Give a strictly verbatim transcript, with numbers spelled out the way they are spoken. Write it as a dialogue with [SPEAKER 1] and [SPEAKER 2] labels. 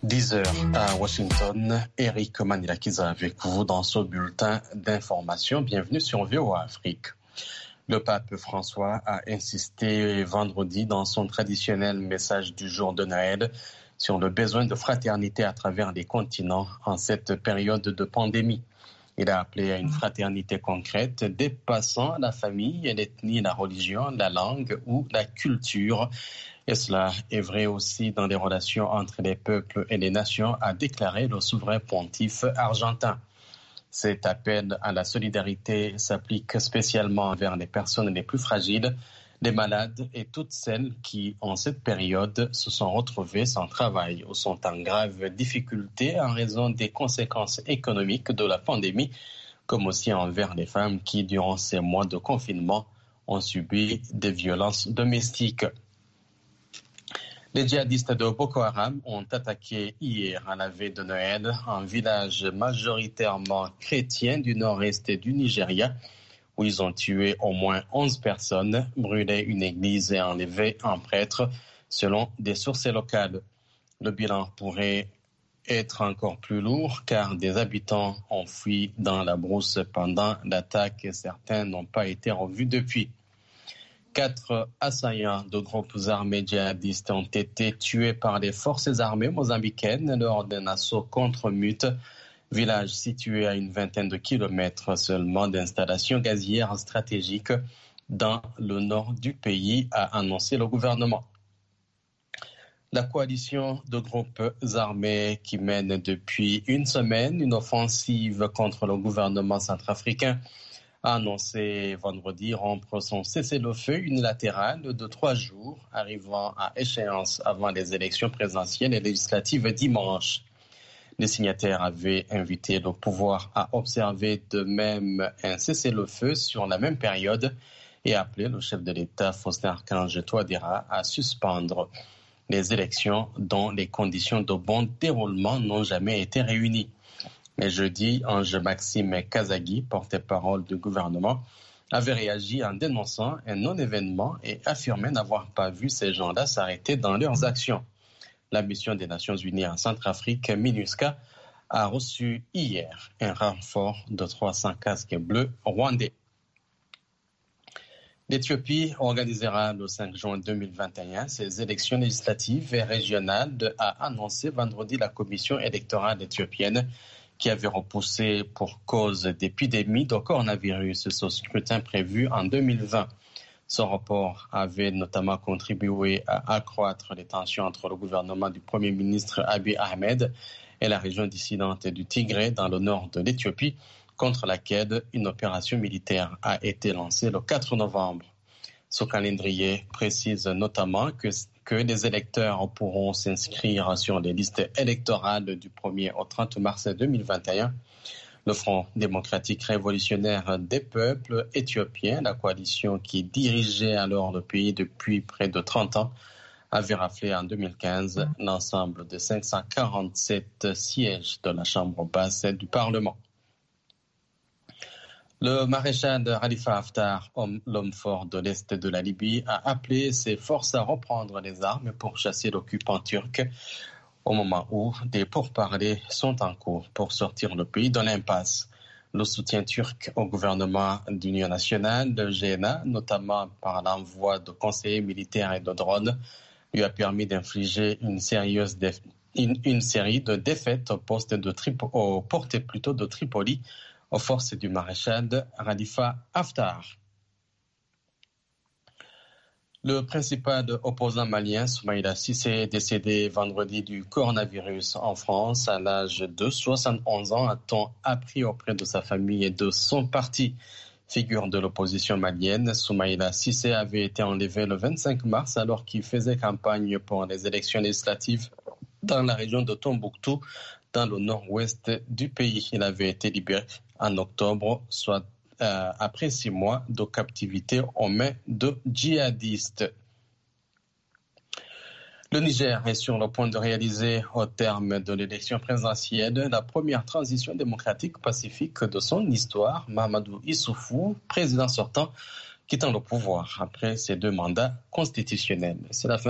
[SPEAKER 1] dix heures à Washington, Eric Manilakiza avec vous dans ce bulletin d'information. Bienvenue sur V O A Afrique. Le pape François a insisté vendredi dans son traditionnel message du jour de Noël sur le besoin de fraternité à travers les continents en cette période de pandémie. Il a appelé à une fraternité concrète dépassant la famille, l'ethnie, la religion, la langue ou la culture. Et cela est vrai aussi dans les relations entre les peuples et les nations, a déclaré le souverain pontife argentin. Cet appel à la solidarité s'applique spécialement envers les personnes les plus fragiles, les malades et toutes celles qui, en cette période, se sont retrouvées sans travail ou sont en grave difficulté en raison des conséquences économiques de la pandémie, comme aussi envers les femmes qui, durant ces mois de confinement, ont subi des violences domestiques. Les djihadistes de Boko Haram ont attaqué hier à la veille de Noël un village majoritairement chrétien du nord-est du Nigeria, où ils ont tué au moins onze personnes, brûlé une église et enlevé un prêtre, selon des sources locales. Le bilan pourrait être encore plus lourd car des habitants ont fui dans la brousse pendant l'attaque et certains n'ont pas été revus depuis. Quatre assaillants de groupes armés djihadistes ont été tués par les forces armées mozambicaines lors d'un assaut contre Mute, village situé à une vingtaine de kilomètres seulement d'installations gazières stratégiques dans le nord du pays, a annoncé le gouvernement. La coalition de groupes armés qui mène depuis une semaine une offensive contre le gouvernement centrafricain a annoncé vendredi rompre son cessez-le-feu unilatéral de trois jours, arrivant à échéance avant les élections présidentielles et législatives dimanche. Les signataires avaient invité le pouvoir à observer de même un cessez-le-feu sur la même période et appelé le chef de l'État, Faustin-Archange Touadéra, à suspendre les élections dont les conditions de bon déroulement n'ont jamais été réunies. Mais jeudi, Ange-Maxime Kazagui, porte-parole du gouvernement, avait réagi en dénonçant un non-événement et affirmait n'avoir pas vu ces gens-là s'arrêter dans leurs actions. La mission des Nations Unies en Centrafrique, MINUSCA, a reçu hier un renfort de trois cents casques bleus rwandais. L'Éthiopie organisera le cinq juin deux mille vingt et un ses élections législatives et régionales, a annoncé vendredi la commission électorale éthiopienne qui avait repoussé pour cause d'épidémie de coronavirus ce scrutin prévu en deux mille vingt. Ce report avait notamment contribué à accroître les tensions entre le gouvernement du Premier ministre Abiy Ahmed et la région dissidente du Tigré dans le nord de l'Éthiopie, contre laquelle une opération militaire a été lancée le quatre novembre. Ce calendrier précise notamment que, que les électeurs pourront s'inscrire sur les listes électorales du premier au trente mars deux mille vingt et un. Le Front démocratique révolutionnaire des peuples éthiopiens, la coalition qui dirigeait alors le pays depuis près de trente ans, avait raflé en deux mille quinze l'ensemble de cinq cent quarante-sept sièges de la Chambre basse du Parlement. Le maréchal Khalifa Haftar, l'homme fort de l'Est de la Libye, a appelé ses forces à reprendre les armes pour chasser l'occupant turc au moment où des pourparlers sont en cours pour sortir le pays de l'impasse. Le soutien turc au gouvernement d'union nationale, le G N A, notamment par l'envoi de conseillers militaires et de drones, lui a permis d'infliger une, sérieuse déf... une, une série de défaites au poste de Trip... au porté plutôt de Tripoli aux forces du maréchal Khalifa Haftar. Le principal opposant malien, Soumaïla Cissé, est décédé vendredi du coronavirus en France à l'âge de soixante et onze ans, a-t-on appris auprès de sa famille et de son parti. Figure de l'opposition malienne, Soumaïla Cissé avait été enlevé le vingt-cinq mars alors qu'il faisait campagne pour les élections législatives dans la région de Tombouctou, dans le nord-ouest du pays. Il avait été libéré en octobre, soit Euh, après six mois de captivité aux mains de djihadistes. Le Niger est sur le point de réaliser, au terme de l'élection présidentielle, la première transition démocratique pacifique de son histoire. Mahamadou Issoufou, président sortant, quittant le pouvoir après ses deux mandats constitutionnels. C'est la fin